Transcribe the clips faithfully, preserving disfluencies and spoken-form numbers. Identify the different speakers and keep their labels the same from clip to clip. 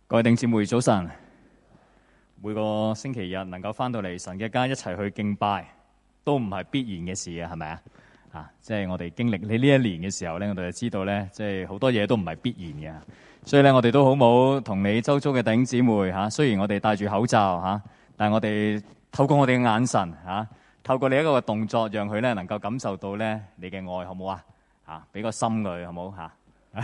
Speaker 1: 各位弟兄姊妹早晨，每個星期日能夠翻到嚟神嘅家一齊去敬拜，都唔係必然嘅事啊，係咪啊？啊，即係我哋經歷你呢一年嘅時候咧，我哋就知道咧，即係好多嘢都唔係必然嘅。所以咧，我哋都好冇同你周遭嘅弟兄姊妹嚇。雖然我哋戴住口罩嚇，但係我哋透過我哋嘅眼神嚇，透過你一個動作，讓佢咧能夠感受到咧你嘅愛，好唔好啊？嚇，俾個心佢，好唔好嚇？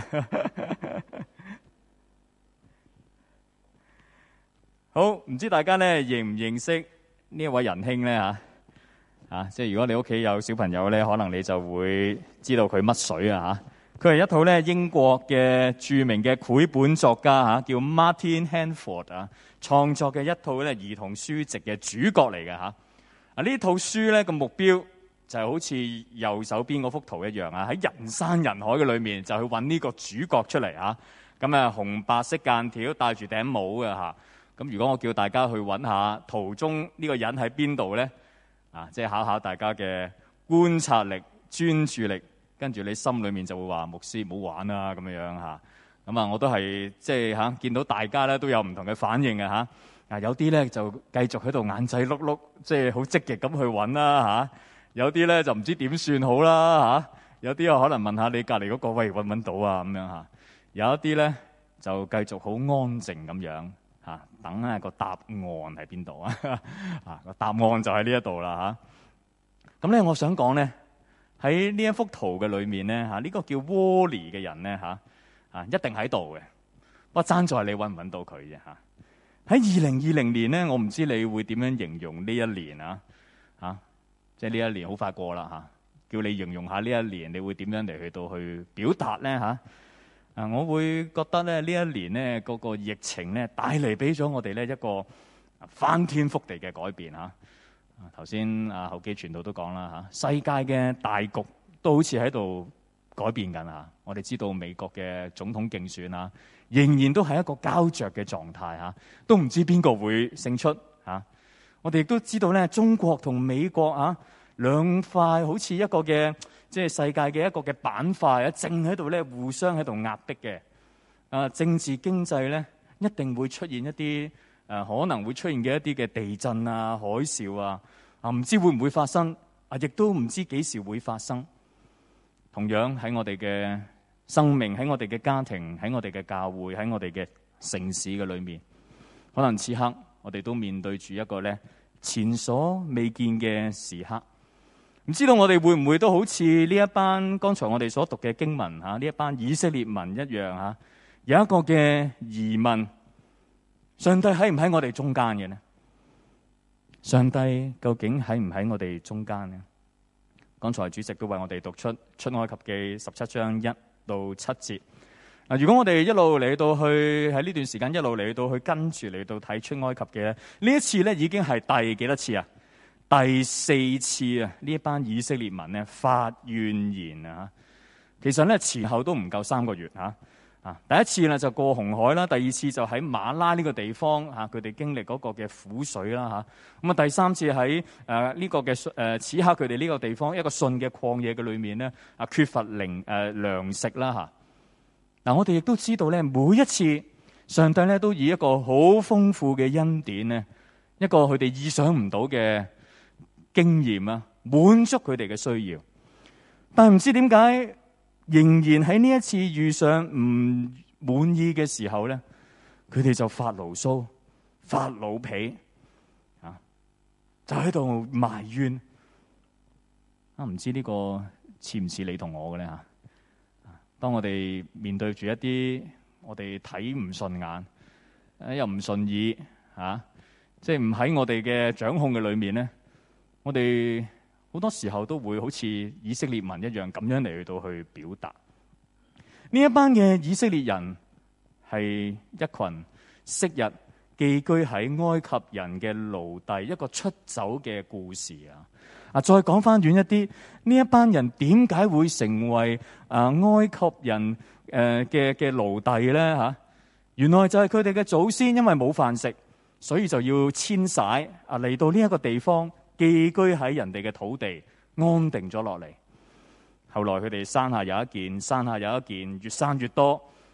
Speaker 1: 好，唔知大家咧認唔認識呢一位仁兄咧嚇？啊，即係如果你屋企有小朋友咧，可能你就會知道佢乜水啊嚇。佢係一套咧英國嘅著名嘅繪本作家嚇，叫 Martin Handford 啊，創作嘅一套咧兒童書籍嘅主角嚟嘅嚇。啊，呢套書咧個目標就係好似右手邊嗰幅圖一樣啊，喺人山人海嘅裏面就去揾呢個主角出嚟嚇。咁啊，紅白色間條，戴住頂帽嘅嚇。咁如果我叫大家去揾下圖中呢個人喺邊度咧？啊，即係考考大家嘅觀察力、專注力，跟住你心裏面就會話：牧師唔好玩啦咁樣樣嚇。咁啊，我都係即係嚇見到大家咧都有唔同嘅反應嘅嚇。啊，有啲咧就繼續喺度眼仔碌碌，即係好積極咁去揾啦嚇。有啲咧就唔知點算好啦嚇。有啲又可能問下你隔離嗰個，喂，揾唔揾到啊咁樣嚇。有一啲咧就繼續好安靜咁樣。嚇，等下個答案喺邊度啊？啊，個答案就喺呢一度啦嚇。咁咧，我想講咧，喺呢一幅圖嘅裏面咧嚇，呢個叫 Wally 嘅人咧嚇啊，一定喺度嘅。不過爭在你揾唔揾到佢啫嚇。喺二零二零年咧，我唔知你會點樣形容呢一年啊？嚇，即係呢一年好快過啦嚇。叫你形容下呢一年，你會點樣嚟去到去表達咧嚇？啊！我會覺得咧，呢一年咧嗰個疫情咧帶嚟俾咗我哋咧一個翻天覆地嘅改變嚇。頭先啊後基傳道都講啦嚇，世界嘅大局都好似喺度改變緊嚇。我哋知道美國嘅總統競選啊，仍然都係一個膠着嘅狀態嚇，都唔知邊個會勝出嚇。我哋亦都知道咧，中國同美國啊兩塊好似一個嘅。即係世界嘅一個嘅板塊啊，正喺度咧互相喺度壓迫嘅。啊，政治經濟咧一定會出現一啲誒、呃、可能會出現嘅一啲嘅地震啊、海嘯啊，啊唔知會唔會發生啊？亦都唔知幾時會發生。同樣喺我哋嘅生命、喺我哋嘅家庭、喺我哋嘅教會、喺我哋嘅城市嘅裏面，可能此刻我哋都面對住一個咧前所未見嘅時刻。唔知道我哋會唔會都好似呢一班剛才我哋所讀嘅經文嚇，呢一班以色列民一樣嚇，有一個嘅疑問：上帝喺唔喺我哋中間嘅呢？上帝究竟喺唔喺我哋中間呢？剛才主席都為我哋讀出出埃及記十七章一到七節。嗱，如果我哋一路嚟到去喺呢段時間一路嚟到去跟住嚟到睇出埃及記咧，呢一次咧已經係第幾多次啊？第四次啊！呢一班以色列民咧發怨言啊！其實咧前後都唔夠三個月嚇啊！第一次咧就過紅海啦，第二次就喺馬拉呢個地方嚇，佢哋經歷嗰個嘅苦水啦嚇。咁啊第三次喺誒呢個嘅誒、呃、此刻佢哋呢個地方一個信嘅曠野嘅裏面咧啊，缺乏靈誒、呃、糧食啦嚇。嗱、啊、我哋亦都知道咧，每一次上帝咧都以一個好豐富嘅恩典咧，一個佢哋意想唔到嘅經驗啊，滿足佢哋嘅需要，但係唔知點解，仍然喺呢一次遇上唔滿意嘅時候咧，佢哋就發牢騷、發老脾啊，就喺度埋怨啊。唔知呢個似唔似你同我嘅咧嚇？當我哋面對住一啲我哋睇唔順眼，誒又唔順意嚇，即係唔喺我哋嘅掌控嘅裏面咧。我哋好多時候都會好似以色列民一樣咁樣嚟去到去表達。呢一班嘅以色列人係一群昔日寄居喺埃及人嘅奴隸，一個出走嘅故事啊！啊，再講翻遠一啲，呢一班人點解會成為啊埃及人誒嘅嘅奴隸咧？嚇，原來就係佢哋嘅祖先因為冇飯食，所以就要遷徙啊嚟到呢一個地方。寄居喺人哋嘅土地，安定咗落嚟。後來佢哋山下有一件，山下有一件，越生越多，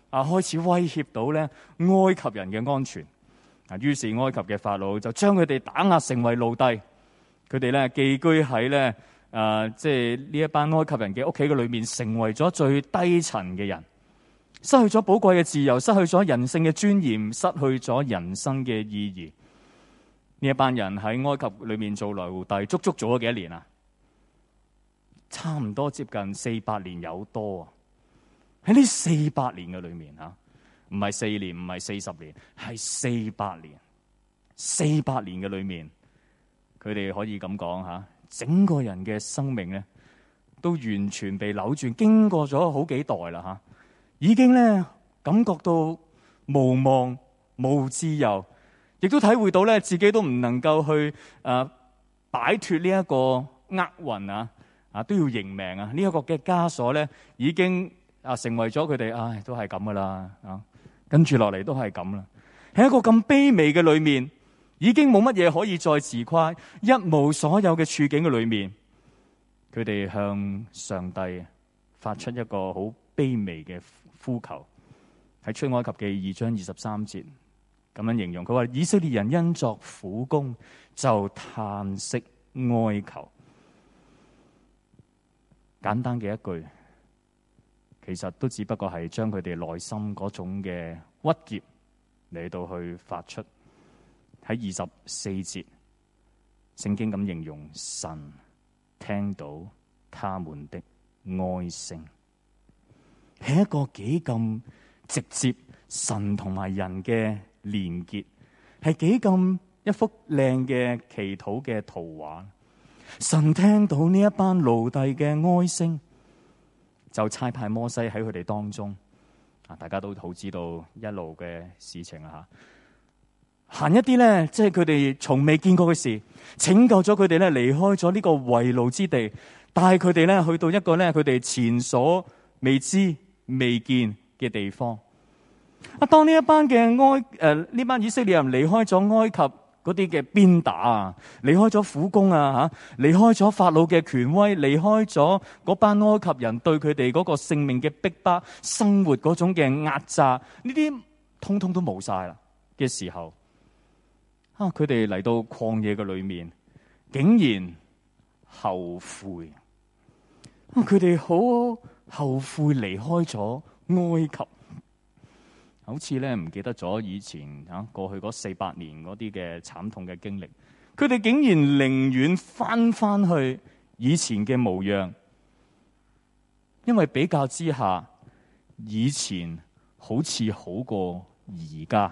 Speaker 1: 啊開始威脅到咧埃及人嘅安全。啊，於是埃及嘅法老就將佢哋打壓成為奴隸，佢哋咧寄居喺咧誒，即係呢一班埃及人嘅屋企嘅裏面，成為咗最低層嘅人，失去咗寶貴嘅自由，失去咗人性嘅尊嚴，失去咗人生嘅意義。呢一班人喺埃及裏面做奴隸，足足做咗幾多年啊？差唔多接近四百年有多啊！喺呢四百年嘅裏面吓，唔係四年，唔係四十年，係四百年。四百年嘅裏面，佢哋可以咁講吓，整個人嘅生命咧，都完全被扭轉。經過咗好幾代啦吓，已經咧感覺到無望、無自由，亦都體會到咧自己都唔能夠去誒擺脫呢一個厄運啊！啊，都要認命啊！呢、這、一個嘅枷鎖咧，已經啊成為咗佢哋，唉，都係咁噶啦啊！跟住落嚟都係咁啦。喺一個咁卑微嘅裏面，已經冇乜嘢可以再自誇，一無所有嘅處境嘅裏面，佢哋向上帝發出一個好卑微嘅呼求。喺出埃及記二章二十三節咁樣形容，佢話以色列人因作苦工，就嘆息哀求。簡單嘅一句，其實都只不過係將佢哋內心嗰種嘅鬱結嚟到去發出。喺二十四節，聖經咁形容神聽到他們的哀聲，係一個幾咁直接神同埋人嘅連結，係幾咁一幅靚嘅祈禱嘅圖畫。神聽到呢一班奴隸嘅哀聲，就差派摩西喺佢哋當中。啊，大家都好知道一路嘅事情啦吓，行一啲咧，即係佢哋從未見過嘅事，拯救咗佢哋咧，離開咗呢個為奴之地，帶佢哋咧去到一個咧佢哋前所未知未見嘅地方。啊，當呢一班嘅埃誒呢班以色列人離開咗埃及嗰啲嘅鞭打啊，離開咗苦工啊嚇，離開咗法老嘅權威，離開咗嗰班埃及人對佢哋嗰個性命嘅逼迫、生活嗰種嘅壓榨，呢啲通通都冇晒啦嘅時候，啊佢哋嚟到曠野嘅裏面，竟然後悔，啊佢哋好後悔離開咗埃及。好似咧唔記得咗以前嚇過去嗰四百年嗰啲嘅慘痛嘅經歷，佢哋竟然寧願翻翻去以前嘅模樣，因為比較之下，以前好似好過而家。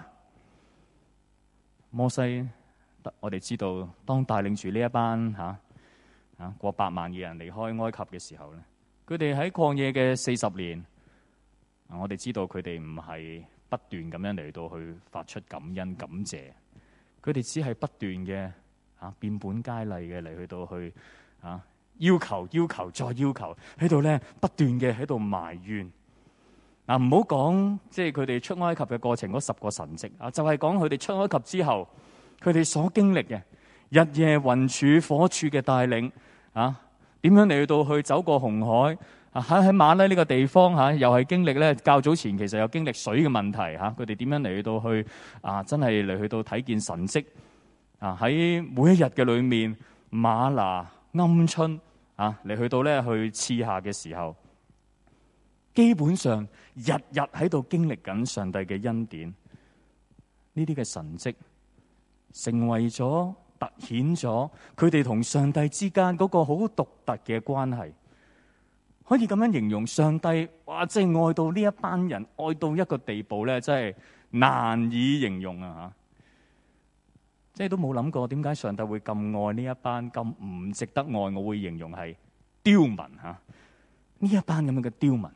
Speaker 1: 摩西，我哋知道當帶領住呢一班嚇嚇過百萬嘅人離開埃及嘅時候咧，佢哋喺曠野嘅四十年，我哋知道佢哋唔係不斷咁樣嚟到去發出感恩感謝，佢哋只係不斷嘅啊變本加厲嘅嚟去到去啊要求要求再要求，喺度咧不斷嘅喺度埋怨。嗱，唔好講即係佢哋出埃及嘅過程嗰十個神蹟啊，就係講佢哋出埃及之後，佢哋所經歷嘅日夜雲柱火柱嘅帶領啊，點樣嚟到去走過紅海。喺喺馬拉呢個地方嚇，又係經歷咧。較早前其實有經歷水嘅問題嚇，佢哋點樣嚟到去啊？真係嚟去到睇見神蹟啊！喺每一日嘅裏面，嗎哪鵪鶉啊嚟去到咧去賜下嘅時候，基本上日日喺度經歷緊上帝嘅恩典。呢啲嘅神蹟成為咗突顯咗佢哋同上帝之間嗰個好獨特嘅關係。可以咁樣形容上帝，哇！即係愛到呢一班人，愛到一個地步咧，真係難以形容啊！嚇，即係都冇諗過點解上帝會咁愛呢一班咁唔值得愛，我會形容係刁民嚇。呢一班咁樣嘅刁民，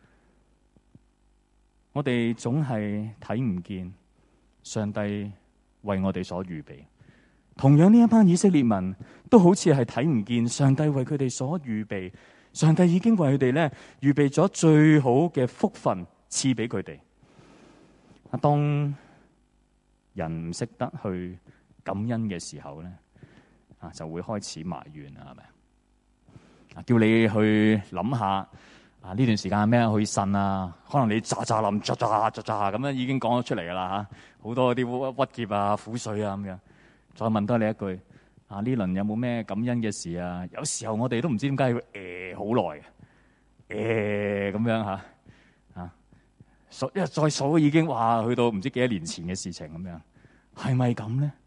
Speaker 1: 我哋總係睇唔見上帝為我哋所預備。同樣呢一班以色列民都好似係睇唔見上帝為佢哋所預備。上帝已經為佢哋咧預備咗最好嘅福分賜俾佢哋。啊，當人唔識得去感恩嘅時候咧，啊就會開始埋怨啊，係咪？啊，叫你去諗下啊呢段時間咩可以呻啊？可能你喳喳冧喳喳喳喳咁樣已經講咗出嚟噶啦嚇，好多啲鬱鬱結啊、苦水啊咁樣。再問多你一句，啊呢輪有冇咩感恩嘅事啊？有時候我哋都唔知點解要誒好耐嘅，誒咁樣嚇啊，數一再數已經話去到唔知幾多年前嘅事情咁樣，係咪咁咧？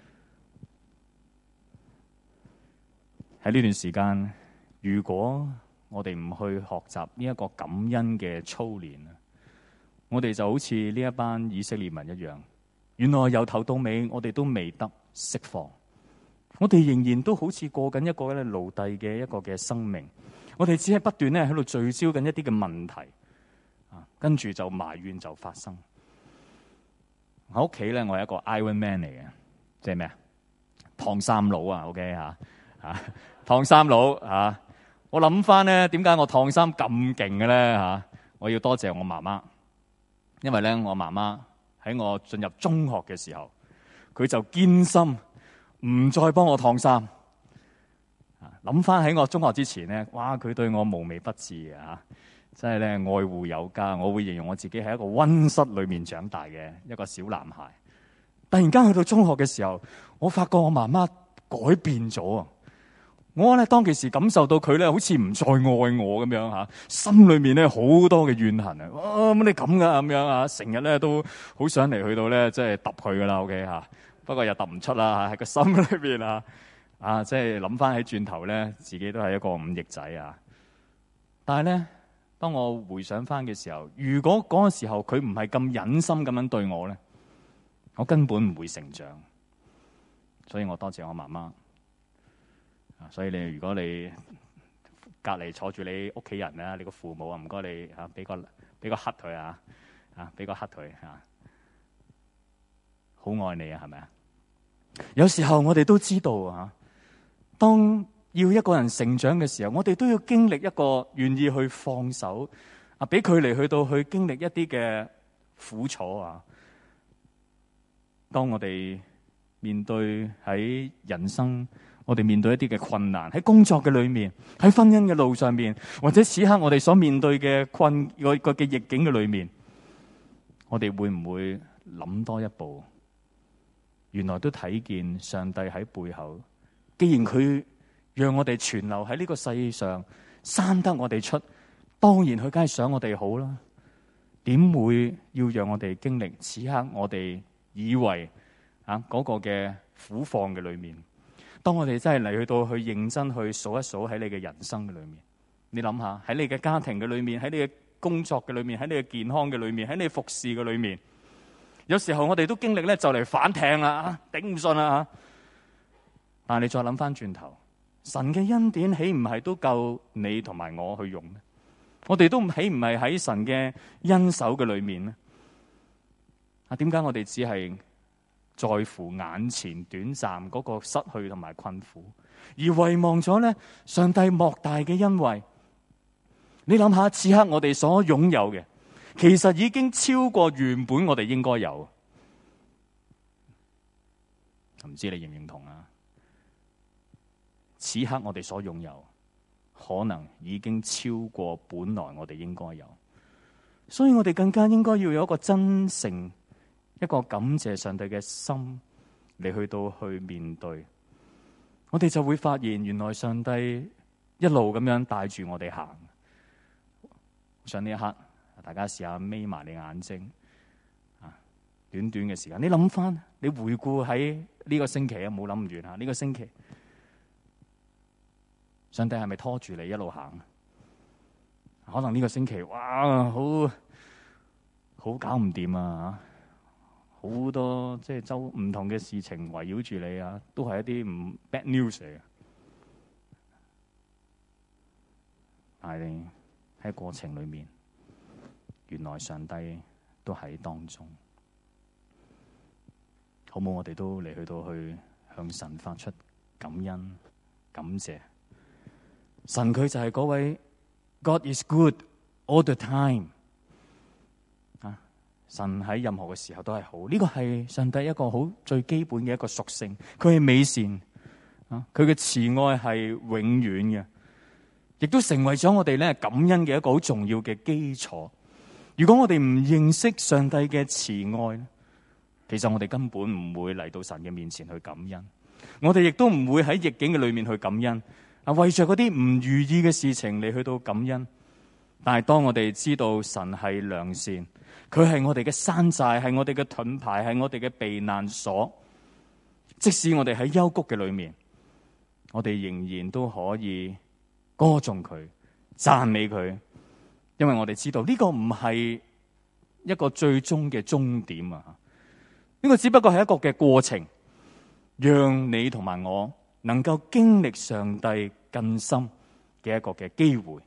Speaker 1: 喺呢段時間，如果我哋唔去學習呢一個感恩嘅操練啊，我哋就好似呢一班以色列民一樣，原來由頭到尾我哋都未得釋放，我哋仍然都好似過緊一個咧奴隸嘅一個嘅生命，我哋只係不斷咧喺度聚焦緊一啲嘅問題啊，跟住就埋怨就發生。喺屋企咧，我係一個 Iron Man 嚟嘅，即係咩啊？燙衫佬啊 ，OK 吓啊，燙衫佬啊！我諗翻咧，點解我燙衫咁勁嘅咧嚇？我要多謝我媽媽，因為咧我媽媽喺我進入中學嘅時候，佢就堅心唔再幫我燙衫。諗翻喺我中學之前咧，哇！佢對我無微不至嘅嚇，真係咧愛護有加。我會形容我自己係一個溫室裏面長大嘅一個小男孩。突然間去到中學嘅時候，我發覺我媽媽改變咗啊！我咧當其時感受到佢咧好似唔再愛我咁樣嚇，心裏面咧好多嘅怨恨啊！哇，乜你咁噶咁樣啊？成日咧都好想嚟去到咧，即係揼佢噶啦 OK 嚇，不過又揼唔出啦喺個心裏邊啊！啊，即係諗翻起轉頭咧，自己都係一個五翼仔啊！但係咧，當我回想翻嘅時候，如果嗰個時候佢唔係咁忍心咁樣對我咧，我根本唔會成長。所以我多謝我媽媽。所以你如果你隔離坐住你屋企人啊，你個父母啊，唔該你嚇俾個俾個黑佢啊，啊俾個黑佢啊，好愛你啊，係咪啊？有時候我哋都知道啊，當要一個人成長嘅時候，我哋都要經歷一個願意去放手啊，俾佢嚟去到去經歷一啲嘅苦楚啊。當我哋面對喺人生，我哋面對一啲嘅困難，喺工作嘅裏面，喺婚姻嘅路上面，或者此刻我哋所面對嘅困個個嘅逆境嘅裏面，我哋會唔會諗多一步？原來都睇見上帝喺背後，既然佢讓我哋存留喺呢個世上，生得我哋出，當然佢梗係想我哋好啦。點會要讓我哋經歷此刻我哋以為啊嗰個嘅苦況嘅裏面？當我哋真係嚟去到去認真去數一數喺你嘅人生嘅裏面，你諗下喺你嘅家庭嘅裏面，喺你嘅工作嘅裏面，喺你嘅健康嘅裏面，喺你服侍嘅裏面，有時候我哋都經歷咧就嚟反艇啦，頂唔順啦。但係你再諗翻轉頭，神嘅恩典豈唔係都夠你同埋我去用咧？我哋都豈唔係喺神嘅恩手嘅裏面咧？啊，點解我哋只係在乎眼前短暫嗰個失去同埋困苦，而遺忘咗咧上帝莫大嘅恩惠？你諗下，此刻我哋所擁有嘅，其實已經超過原本我哋應該有。唔知你認唔認同啊？此刻我哋所擁有，可能已經超過本來我哋應該有，所以我哋更加應該要有一個真誠，一個感謝上帝嘅心嚟去到去面對，我哋就會發現原來上帝一路咁樣帶住我哋行。上呢一刻，大家試下眯埋你眼睛啊！短短嘅時間，你諗翻，你回顧喺呢個星期啊，冇諗唔完啊！呢個星期，上帝係咪拖住你一路行？可能呢個星期，哇，好好搞唔掂啊！好多即係周唔同嘅事情圍繞住你啊，都係一啲唔 bad news 嚟嘅。但係喺過程裏面，原來上帝都喺當中。好冇？我哋都嚟去到去向神發出感恩、感謝。神佢就係嗰位 God is good all the time。神喺任何嘅時候都係好，呢個係上帝一個好最基本嘅一個屬性。佢係美善啊，佢嘅慈愛係永遠嘅， 亦都成為咗我哋咧感恩嘅一個好重要嘅基礎。如果我哋唔認識上帝嘅慈愛，其實我哋根本唔會嚟到神嘅面前去感恩。我哋亦都唔會喺逆境嘅裏面去感恩，啊，為着嗰啲唔如意嘅事情嚟去到感恩。但係當我哋知道神係良善，佢係我哋嘅山寨，係我哋嘅盾牌，係我哋嘅避難所，即使我哋喺幽谷嘅裏面，我哋仍然都可以歌頌佢、讚美佢，因為我哋知道呢個唔係一個最終嘅終點啊！呢個只不過係一個嘅過程，讓你同埋我能夠經歷上帝更深嘅一個嘅機會。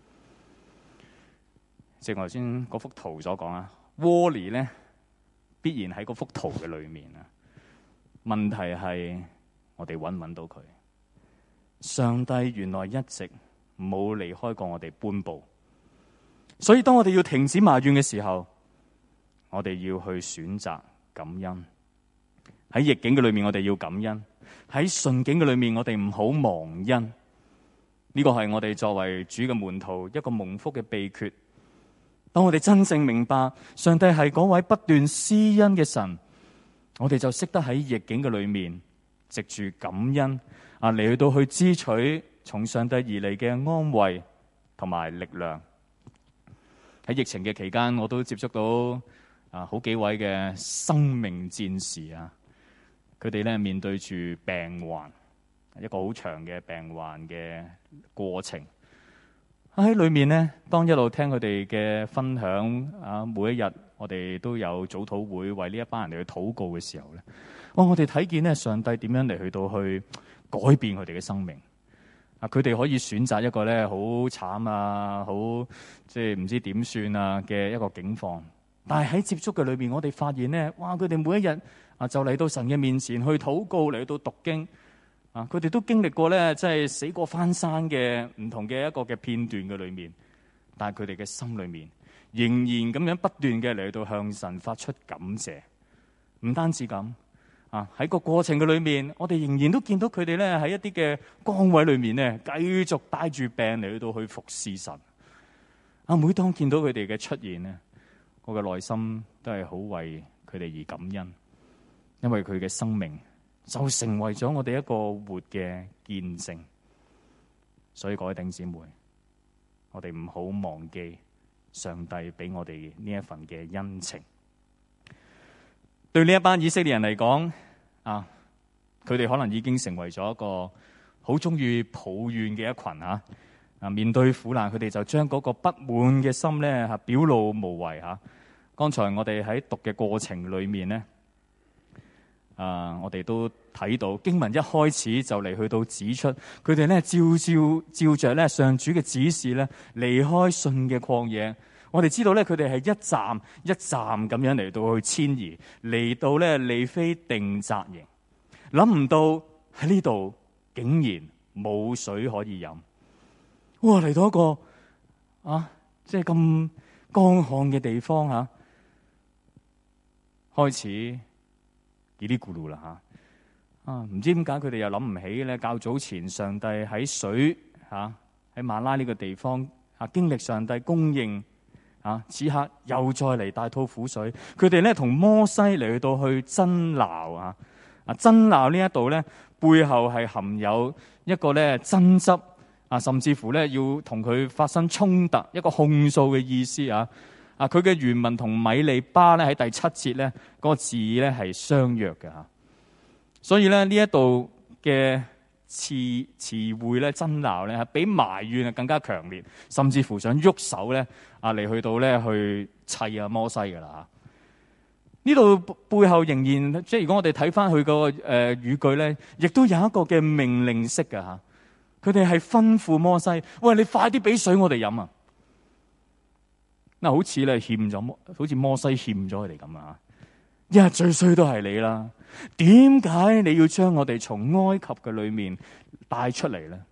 Speaker 1: 正如頭先嗰幅圖所講啊，Wall-E 咧必然喺嗰幅圖嘅裏面啊。問題係我哋揾唔揾到佢？上帝原來一直冇離開過我哋半步，所以當我哋要停止埋怨嘅時候，我哋要去選擇感恩。喺逆境嘅裏面，我哋要感恩；喺順境嘅裏面，我哋唔好忘恩。呢個係我哋作為主嘅門徒一個蒙福嘅秘訣。當我哋真正明白上帝係嗰位不斷施恩嘅神，我哋就識得喺逆境嘅裏面，藉住感恩啊嚟去到去支取從上帝而嚟嘅安慰同埋力量。喺疫情嘅期間，我都接觸到啊好幾位嘅生命戰士啊，佢哋咧面對住病患，一個好長嘅病患嘅過程。喺裏面呢，當一路聽佢哋嘅分享啊，每一日我哋都有早禱會為呢一班人嚟去禱告嘅時候咧，哇！我哋睇見咧上帝點樣嚟去到去改變佢哋嘅生命啊！佢哋可以選擇一個咧好慘啊，好即係唔知點算啊嘅一個境況，但係喺接觸嘅裏邊，我哋發現咧，哇！佢哋每一日啊就嚟到神嘅面前去禱告，嚟到讀經。啊！佢哋都經歷過咧，即係死過翻生嘅唔同嘅一個嘅片段嘅裏面，但係佢哋嘅心裏面仍然咁樣不斷嘅嚟到向神發出感謝。唔單止咁，啊喺個過程嘅裏面，我哋仍然都見到佢哋咧喺一啲嘅崗位裏面咧，繼續帶住病嚟到去服侍神。啊！每當見到佢哋嘅出現咧，我嘅內心都係好為佢哋而感恩，因為佢嘅生命就成為咗我哋一個活嘅見證。所以各位弟兄姊妹，我哋唔好忘記上帝俾我哋呢一份嘅恩情。對呢一班以色列人嚟講啊，佢哋可能已經成為咗一個好中意抱怨嘅一群啊。啊，面對苦難，佢哋就將嗰個不滿嘅心咧吓表露無遺吓。剛才我哋喺讀嘅過程裏面咧。啊！我哋都睇到經文一開始就嚟去到指出，佢哋咧照照照着咧上主嘅指示咧離開信嘅曠野。我哋知道咧佢哋係一站一站咁樣嚟到去遷移，嚟到咧利非定紮營。諗唔到喺呢度竟然冇水可以飲。哇！嚟到一個啊，即係咁乾旱嘅地方吓，開始。嘰哩咕嚕啦吓啊！唔知點解佢哋又諗唔起咧？較早前上帝喺水吓喺馬拉呢個地方啊，經歷上帝供應啊，此刻又再嚟大吐苦水。佢哋咧同摩西嚟去到去爭鬧啊！啊，爭鬧呢一度咧背後係含有一個咧爭執啊，甚至乎咧要同佢發生衝突，一個控訴嘅意思啊！啊！佢嘅原文同米利巴咧喺第七節咧嗰個字咧係相約嘅吓，所以咧呢一度嘅詞詞彙咧爭鬧咧係比埋怨啊更加強烈，甚至乎想喐手咧啊嚟去到咧去砌啊摩西噶啦吓。呢度背後仍然即係如果我哋睇翻佢個誒語句咧，亦都有一個嘅命令式嘅吓，佢哋係吩咐摩西：喂，你快啲俾水我哋飲啊！嗱，好似咧欠咗，好似摩西欠咗佢哋咁啊！一日最衰都係你啦，點解你要將我哋從埃及嘅裏面帶出嚟咧？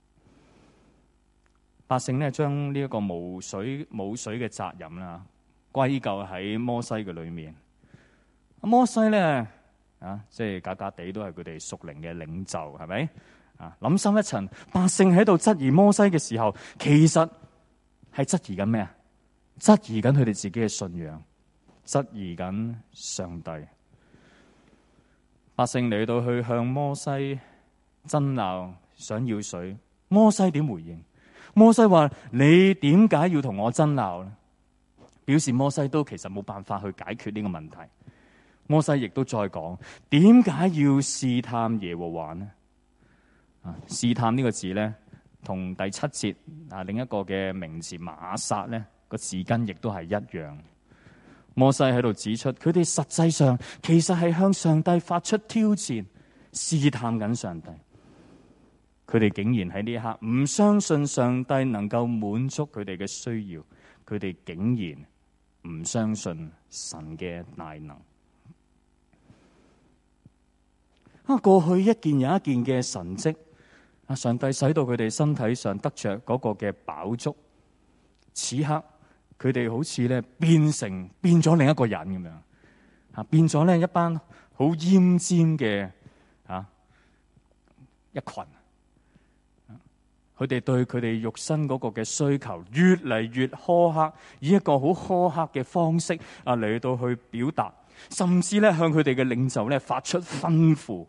Speaker 1: 百姓咧將呢一個無水冇水嘅責任啦，歸咎喺摩西嘅裏面。摩西咧啊，即係假假地都係佢哋屬靈嘅領袖，係咪啊，諗深一層，百姓喺度質疑摩西嘅時候，其實係質疑緊咩啊？質疑緊佢哋自己嘅信仰，質疑緊上帝。百姓嚟到去向摩西爭鬧，想要水。摩西點回應？摩西話：你點解要同我爭鬧呢？表示摩西都其實冇辦法去解決呢個問題。摩西亦都再講：點解要試探耶和華呢？啊，試探呢個字呢，同第七節啊另一個嘅名詞瑪撒呢個字根亦都係一樣。摩西喺度指出，佢哋實際上其實係向上帝發出挑戰，試探緊上帝。佢哋竟然喺呢一刻唔相信上帝能夠滿足佢哋嘅需要，佢哋竟然唔相信神嘅大能。啊，過去一件又一件嘅神蹟，啊，上帝使到佢哋身體上得着嗰個嘅飽足，此刻佢哋好似咧變成變咗另一個人咁樣，啊，變咗咧一班好奄尖嘅啊一群。佢哋對佢哋肉身嗰個嘅需求越嚟越苛刻，以一個好苛刻嘅方式啊嚟到去表達，甚至咧向佢哋嘅領袖咧發出吩咐。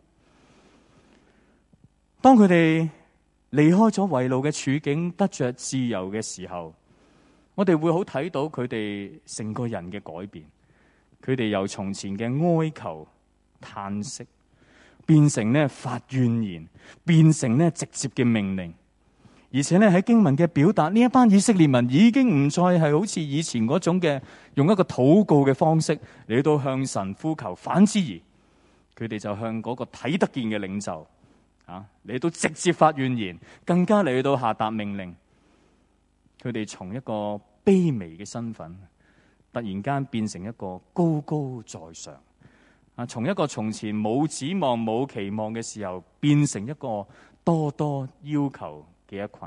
Speaker 1: 當佢哋離開咗為奴嘅處境，得着自由嘅時候，我哋會好睇到佢哋成個人嘅改變。佢哋由從前嘅哀求嘆息，變成咧發怨言，變成咧直接嘅命令。而且咧喺經文嘅表達，呢一班以色列民已經唔再係好似以前嗰種嘅用一個禱告嘅方式嚟到向神呼求，反之而佢哋就向嗰個睇得見嘅領袖啊嚟到直接發怨言，更加嚟到下達命令。佢哋從一個卑微嘅身份，突然間變成一個高高在上啊！從一個從前冇指望冇期望嘅時候，變成一個多多要求嘅一群。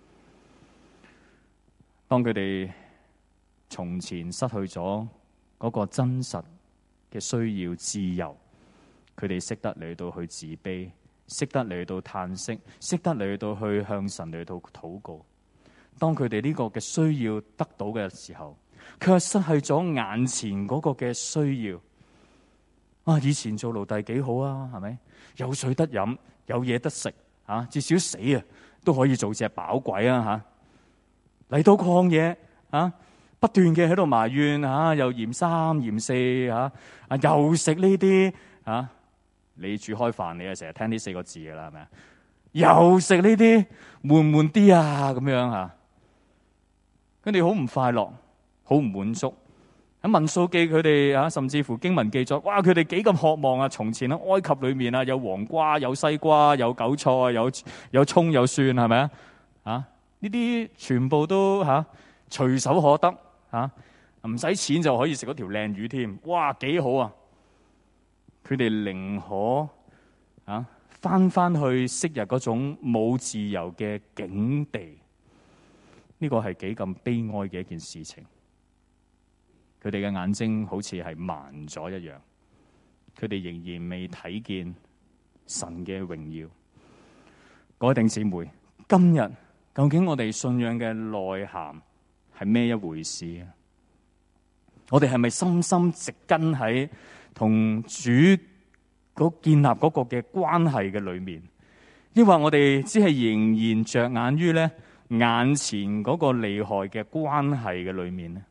Speaker 1: 當佢哋從前失去咗嗰個真實嘅需要自由，佢哋識得嚟到去自卑，識得嚟到嘆息，識得嚟到去向神嚟到禱告。當佢哋呢個嘅需要得到嘅時候，卻失去咗眼前嗰個嘅需要。啊，以前做奴隸幾好啊，係咪？有水得飲，有嘢得食，啊，至少死啊都可以做隻飽鬼啊！吓，嚟到曠野啊，不斷嘅喺度埋怨啊，又嫌三嫌四啊，啊又食呢啲啊，你煮開飯你啊成日聽呢四個字噶啦，係咪啊？又食呢啲悶唔悶啲啊？咁樣吓，佢哋好唔快樂，好唔滿足。喺民數記佢哋啊，甚至乎經文記載，哇！佢哋幾咁渴望啊！從前喺埃及裏面啊，有黃瓜、有西瓜、有韭菜、有有蔥、有蒜，係咪啊？啊！呢啲全部都吓隨、啊、手可得吓，唔使錢就可以食嗰條靚魚添。哇！幾好啊！佢哋寧可啊翻翻去昔日嗰種冇自由嘅境地，呢個係幾咁悲哀嘅一件事情。佢哋嘅眼睛好似係盲咗一樣，佢哋仍然未睇見神嘅榮耀。各位弟兄姊妹，今日究竟我哋信仰嘅內涵係咩一回事啊？我哋係咪深深植根喺同主嗰建立嗰個嘅關係嘅裏面，抑或我哋只係仍然着眼於咧眼前嗰個厲害嘅關係嘅裏面呢？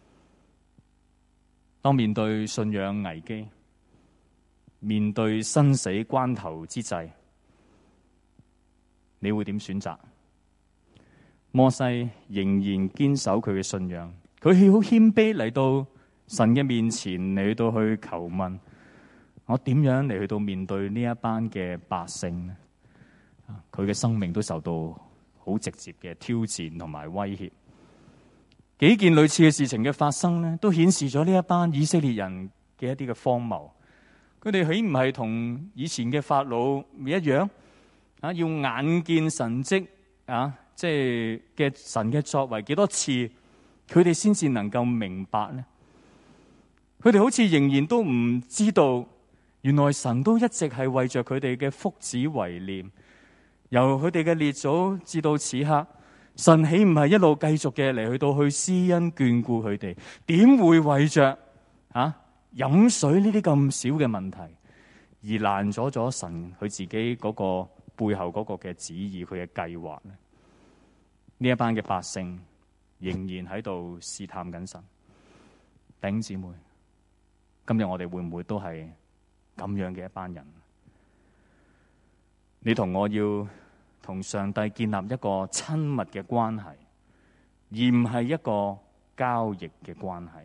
Speaker 1: 當面對信仰危機，面對生死關頭之際，你會點選擇？摩西仍然堅守佢嘅信仰，佢好謙卑嚟到神嘅面前嚟到去求問，我點樣嚟去到面對呢一班嘅百姓呢？佢嘅生命都受到好直接嘅挑戰同埋威脅。幾件類似嘅事情嘅發生呢，都顯示咗呢一班以色列人嘅一啲嘅荒謬。佢哋豈唔係同以前嘅法老一樣啊？要眼見神蹟啊，即係嘅神嘅作為幾多次，佢哋先至能夠明白呢？佢哋好似仍然都唔知道，原來神都一直係為着佢哋嘅福祉為念， 由佢哋嘅列祖至到此刻，神豈唔係一路繼續嘅嚟去到去施恩眷顧佢哋？點會為着啊飲水呢啲咁少嘅問題而攔阻咗神佢自己嗰個背後嗰個嘅旨意，佢嘅計劃呢？呢一班嘅百姓仍然喺度試探緊神。弟兄姊妹，今日我哋會唔會都係咁樣嘅一班人？你同我要同上帝建立一個親密嘅關係，而唔係一個交易嘅關係。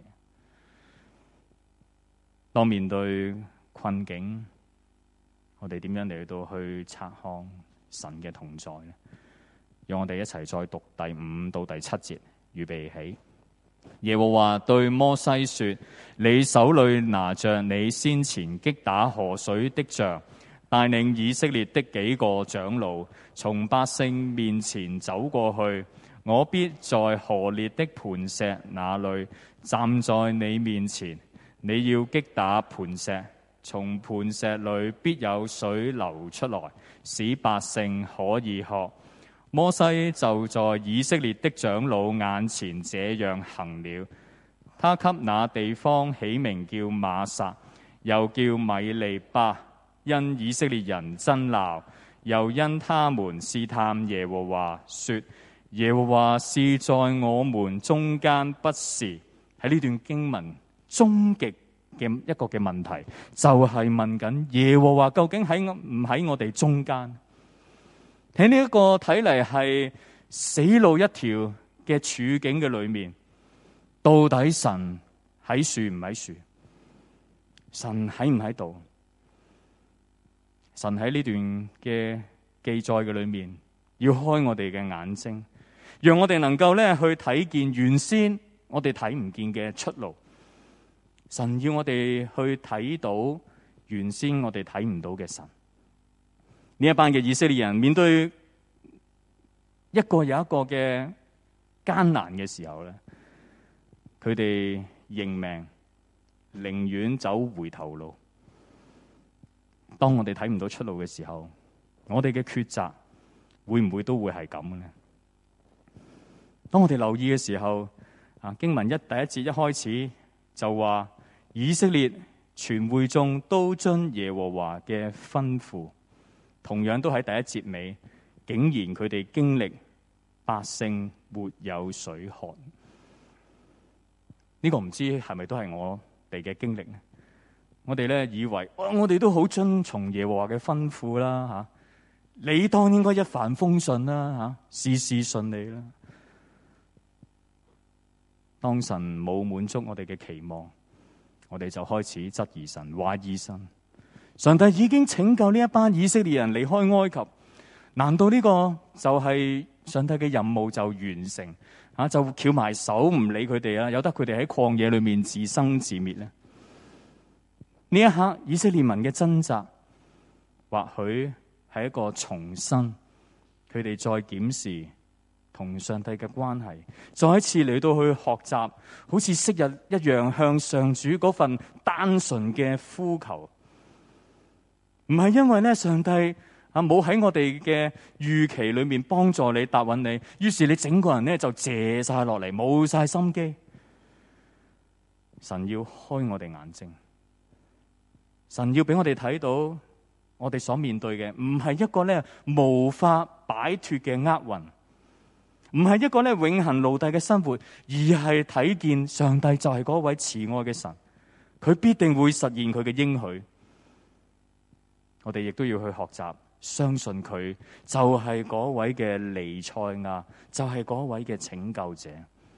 Speaker 1: 當面對困境，我哋點樣嚟到去察看神嘅同在呢？讓我哋一齊再讀第五到第七節，預備起。耶和華對摩西說：你手裏拿着你先前擊打河水的杖，帶領以色列的幾個長老從百姓面前走過去，我必在河烈的磐石那裏站在你面前。你要擊打磐石，從磐石裏必有水流出來，使百姓可以喝。摩西就在以色列的長老眼前這樣行了。他給那地方起名叫瑪撒，又叫米利巴，因以色列人爭鬧，又因他們試探耶和華，說耶和華是在我們中間不是。喺呢段經文終極嘅一個嘅問題，就係、是、問緊耶和華究竟喺唔喺我哋中間？喺呢一個睇嚟係死路一條嘅處境嘅裏面，到底神喺樹唔喺樹？神喺唔喺度？神喺呢段嘅記載嘅裏面，要開我哋嘅眼睛，讓我哋能夠咧去睇見原先我哋睇唔見嘅出路。神要我哋去睇到原先我哋睇唔到嘅神。呢一班嘅以色列人面對一個又一個嘅艱難嘅時候咧，佢哋認命，寧願走回頭路。當我哋睇唔到出路嘅時候，我哋嘅抉擇會唔會都會係咁嘅呢？當我哋留意嘅時候，啊經文一第一節一開始就話以色列全會眾都遵耶和華嘅吩咐。同樣都喺第一節尾，竟然佢哋經歷百姓沒有水喝。呢、這個唔知係咪都係我哋嘅經歷呢？我哋咧以為，哦、我哋都好遵從耶和華嘅吩咐啦，吓、啊，你當應該一帆風順啦，吓、啊，事事順利啦。當神冇滿足我哋嘅期望，我哋就開始質疑神、懷疑神。上帝已經拯救呢一班以色列人離開埃及，難道呢個就係上帝嘅任務就完成啊？就翹埋手唔理佢哋啊，由得佢哋喺曠野裏面自生自滅呢？呢一刻以色列民嘅掙扎，或許係一個重新佢哋再檢視同上帝嘅關係，再一次嚟到去學習，好似昔日一樣向上主嗰份單純嘅呼求。唔係因為咧，上帝啊冇喺我哋嘅預期裏面幫助你答允你，於是你整個人咧就謝晒落嚟，冇晒心機。神要開我哋眼睛，神要俾我哋睇到，我哋所面對嘅唔係一個咧無法擺脫嘅厄運，唔係一個咧永恆奴隸嘅生活，而係睇見上帝就係嗰位慈愛嘅神，佢必定會實現佢嘅應許。我哋亦都要去學習，相信佢就係嗰位嘅彌賽亞，就係嗰位嘅拯救者。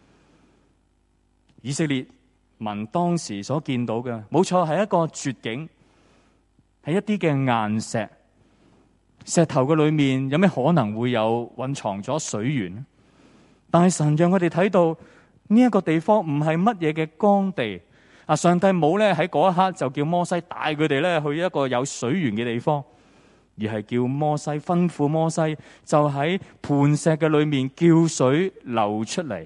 Speaker 1: 以色列民當時所見到嘅，冇錯係一個絕境，係一啲嘅岩石，石頭嘅裏面有咩可能會有蘊藏咗水源？但係神讓我哋睇到呢一個地方唔係乜嘢嘅乾地。啊！上帝冇咧喺嗰一刻就叫摩西帶佢哋咧去一個有水源嘅地方，而係叫摩西吩咐摩西就喺磐石嘅裏面叫水流出嚟。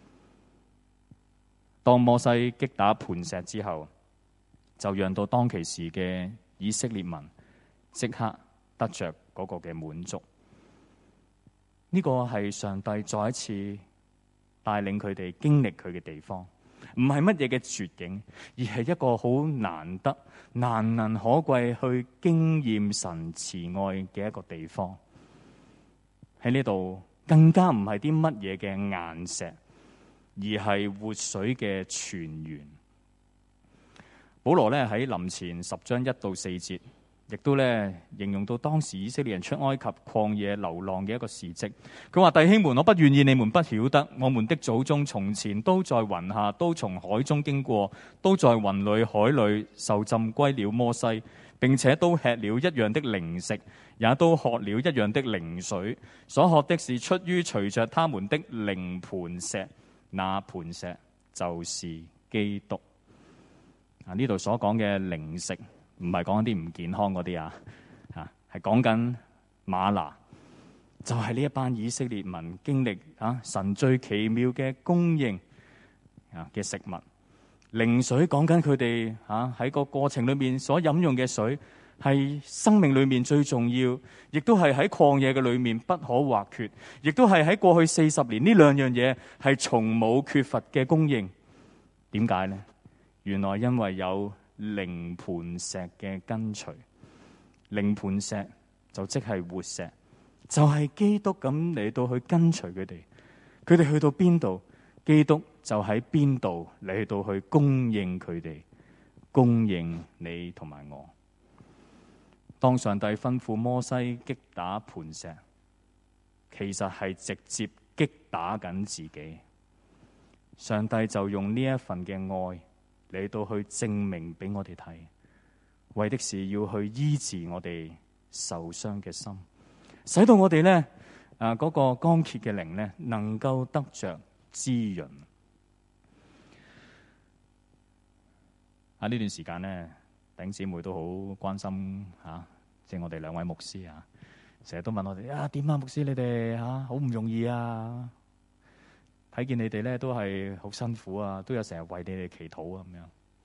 Speaker 1: 當摩西擊打磐石之後，就讓到當其時嘅以色列民即刻得着嗰個嘅滿足。 呢個係上帝再一次帶領佢哋經歷佢嘅地方，唔係乜嘢嘅絕境，而係一個好難得、難能可貴去經驗神慈愛嘅一個地方。喺呢度更加唔係啲乜嘢嘅岩石，而係活水嘅泉源。保羅咧喺林前十章一到四節，亦都咧形容到當時以色列人出埃及曠野流浪嘅一個事蹟。佢話：弟兄們，我不願意你們不曉得，我們的祖宗從前都在雲下，都從海中經過，都在雲裏海裏受浸歸了摩西，並且都吃了一樣的靈食，也都喝了一樣的靈水。所喝的是出於隨着他們的靈磐石，那磐石就是基督。啊！呢度所講嘅靈食唔係講啲唔健康嗰啲啊，啊係講緊嗎哪，就係呢一班以色列民經歷啊神最奇妙嘅供應啊嘅食物。靈水講緊佢哋啊喺個過程裏面所飲用嘅水，係生命裏面最重要，亦都係喺曠野嘅裏面不可或缺，亦都係喺過去四十年呢兩樣嘢係從冇缺乏嘅供應。點解呢？原來因為有靈磐石嘅跟隨，靈磐石就即係活石，就係、是、基督咁嚟到去跟隨佢哋。佢哋去到邊度，基督就喺邊度嚟到去供應佢哋，供應你同埋我。當上帝吩咐摩西擊打磐石，其實係直接擊打緊自己。上帝就用呢一份嘅愛嚟到去證明俾我哋睇，為的是要去醫治我哋受傷嘅心，使到我哋咧啊嗰個剛強嘅靈咧能夠得着滋潤。啊，呢段時間咧，弟兄姊妹都好關心吓，即係我哋兩位牧師啊，成日都問我哋啊，點啊，牧師你哋吓好唔容易啊！睇見你哋咧都係好辛苦啊，都有成日為你哋祈禱啊，咁樣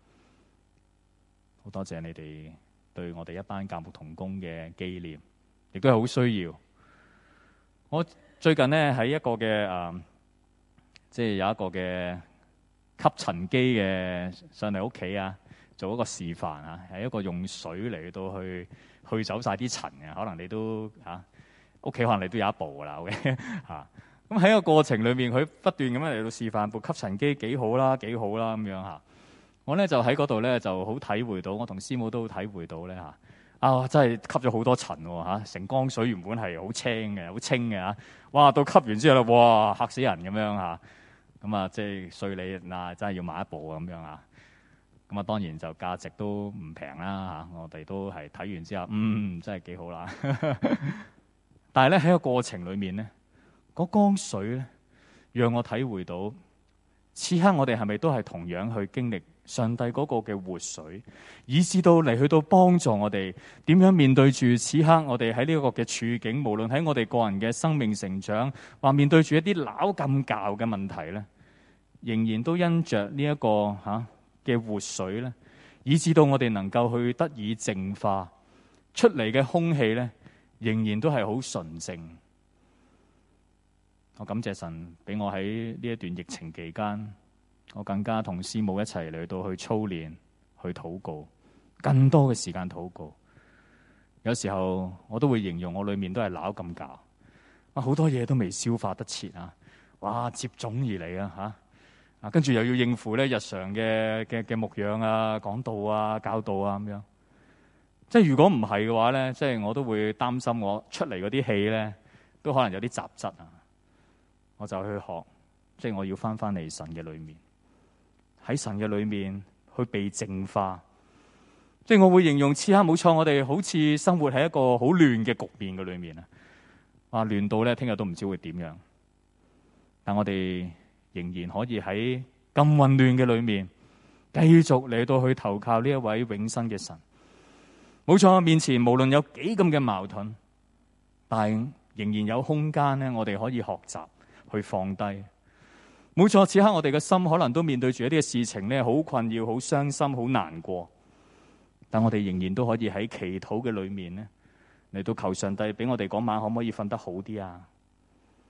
Speaker 1: 好多謝你哋對我哋一班教牧同工嘅紀念，亦都係好需要。我最近咧喺一個嘅誒、呃，即係有一個嘅吸塵機嘅上嚟屋企啊，做一個示範啊，係一個用水嚟到去去走晒啲塵嘅，可能你都嚇屋企可能你都有一部噶啦，OK 嚇。咁喺個過程裏面，佢不斷咁樣嚟到示範部吸塵機幾好啦，幾好啦咁樣嚇。我咧就喺嗰度咧就好體會到，我同師母都好體會到咧嚇。啊，真係吸咗好多塵喎嚇！成缸水原本係好清嘅，好清嘅嚇。哇，到吸完之後咧，哇嚇死人咁樣嚇。咁啊，即係稅你嗱，真係要買一部咁樣嚇。咁啊，當然就價值都唔平啦嚇。我哋都係睇完之後，嗯，真係幾好啦。但係咧喺個過程裏面咧，嗰缸水咧，讓我體會到，此刻我哋係咪都係同樣去經歷上帝嗰個嘅活水，以至到嚟去到幫助我哋點樣面對住此刻我哋喺呢個嘅處境，無論喺我哋個人嘅生命成長，或面對住一啲撈咁教嘅問題咧，仍然都因着呢一個吓嘅活水咧，以至到我哋能夠去得以淨化出嚟嘅空氣咧，仍然都係好純淨。我感謝神俾我喺呢一段疫情期間，我更加同師母一齊嚟到去操練、去禱告，更多嘅時間禱告。有時候我都會形容我裏面都係撈咁教，啊好多嘢都未消化得切啊！哇，接踵而嚟啊嚇！啊跟住又要應付咧日常嘅嘅嘅牧養啊、講道啊、教導啊咁樣。即係如果唔係嘅話咧，即係我都會擔心我出嚟嗰啲氣咧，都可能有啲雜質啊。我就去學，即係我要翻翻嚟神嘅裏面，喺神嘅裏面去被淨化。即係我會形容此刻冇錯，我哋好似生活喺一個好亂嘅局面嘅裏面啊！啊亂到咧，聽日都唔知會點樣。但我哋仍然可以喺咁混亂嘅裏面，繼續嚟到去投靠呢一位永生嘅神。冇錯，面前無論有幾咁嘅矛盾，但係仍然有空間咧，我哋可以學習去放低。冇錯，此刻我哋嘅心可能都面對住一啲嘅事情咧，好困擾、好傷心、好難過。但我哋仍然都可以喺祈禱嘅裏面咧，嚟到求上帝俾我哋嗰晚可唔可以瞓得好啲啊？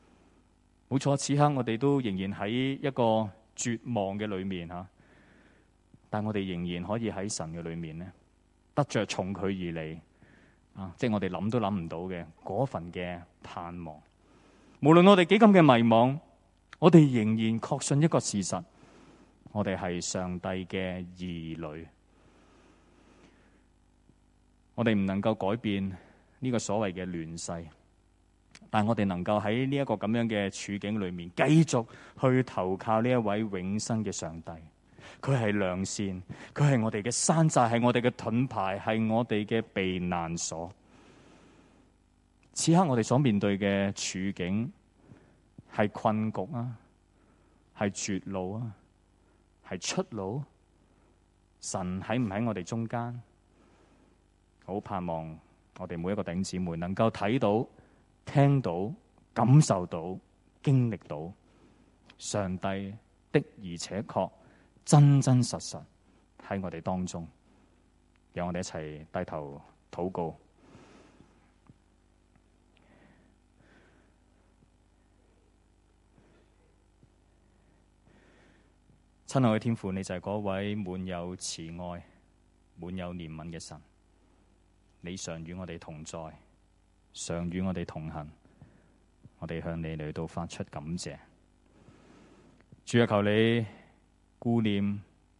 Speaker 1: 冇錯，此刻我哋都仍然喺一個絕望嘅裏面吓，但我哋仍然可以喺神嘅裏面咧，得着從佢而嚟啊！即係我哋諗都諗唔到嘅嗰份嘅盼望。無論我哋幾咁嘅迷惘，我哋仍然確信一個事實：我哋係上帝嘅兒女。我哋唔能夠改變呢個所謂嘅亂世，但我哋能夠喺呢一個咁樣嘅處境裏面，繼續去投靠呢一位永生嘅上帝。佢係良善，佢係我哋嘅山寨，係我哋嘅盾牌，係我哋嘅避難所。此刻我哋所面對嘅處境係困局啊，係絕路啊，係出路。神喺唔喺我哋中間？好盼望我哋每一個弟兄姊妹能夠睇到、聽到、感受到、經歷到上帝的而且確真真實實喺我哋當中。讓我哋一齊低頭禱告。親愛嘅天父，你就係嗰位滿有慈愛、滿有憐憫嘅神。你常與我哋同在，常與我哋同行。我哋向你嚟到發出感謝。主啊，求你顧念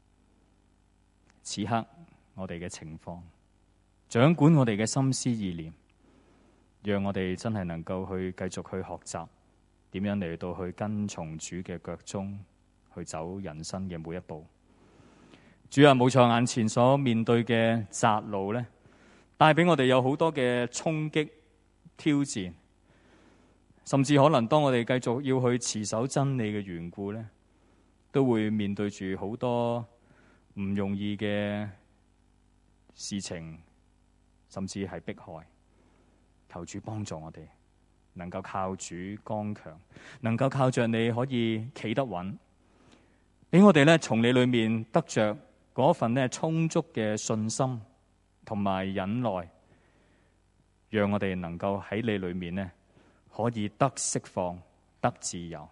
Speaker 1: 此刻我哋嘅情況，掌管我哋嘅心思意念，讓我哋真係能夠去繼續去學習點樣嚟到去跟從主嘅腳蹤，去走人生嘅每一步。主啊，冇錯，眼前所面對嘅窄路呢，帶俾我哋有好多嘅衝擊、挑戰，甚至可能當我哋繼續要去持守真理嘅緣故呢，都會面對住好多唔容易嘅事情，甚至係迫害。求主幫助我哋，能夠靠主剛強，能夠靠着你可以企得穩，俾我哋呢從你裏面得着嗰份呢充足嘅信心同埋忍耐，讓我哋能夠喺你裏面呢可以得釋放、得自由。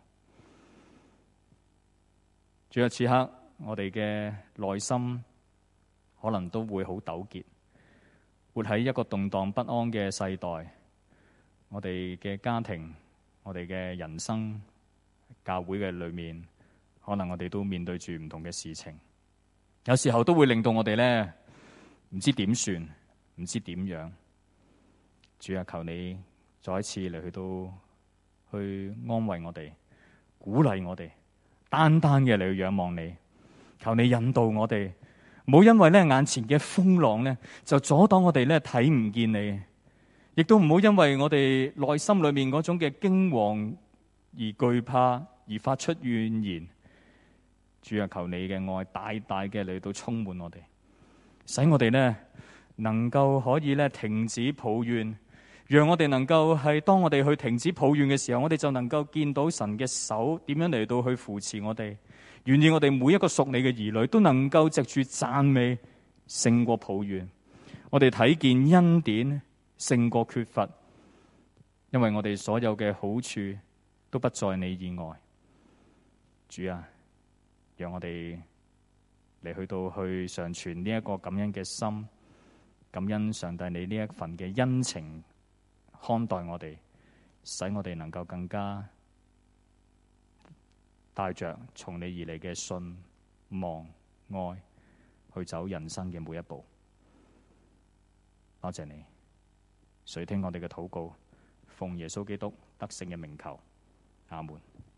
Speaker 1: 最後此刻，我哋嘅內心可能都會好糾結，活喺一個動盪不安嘅世代。我哋嘅家庭、我哋嘅人生、教會嘅裏面，可能我哋都面對住唔同嘅事情，有時候都會令到我哋呢唔知點算，唔知點樣。主啊，求你再一次嚟去到去安慰我哋，鼓勵我哋，單單嘅嚟去仰望你。求你引導我哋，唔好因為咧眼前嘅風浪咧就阻擋我哋咧睇唔見你，亦都唔好因為我哋內心裏面嗰種嘅驚惶而懼怕而發出怨言。主啊，求你嘅愛大大嘅嚟到充滿我哋，使我哋呢能夠可以咧停止抱怨，讓我哋能夠係當我哋去停止抱怨嘅時候，我哋就能夠見到神嘅手點樣嚟到去扶持我哋。願意我哋每一個屬你嘅兒女都能夠藉住讚美勝過抱怨，我哋睇見恩典勝過缺乏，因為我哋所有嘅好處都不在你以外。主啊，讓我哋嚟去到去常存呢一個感恩嘅心，感恩上帝你呢一份嘅恩情看待我哋，使我哋能夠更加帶着從你而嚟嘅信望愛去走人生嘅每一步。多謝你垂聽我哋嘅禱告，奉耶穌基督得勝嘅名求，阿門。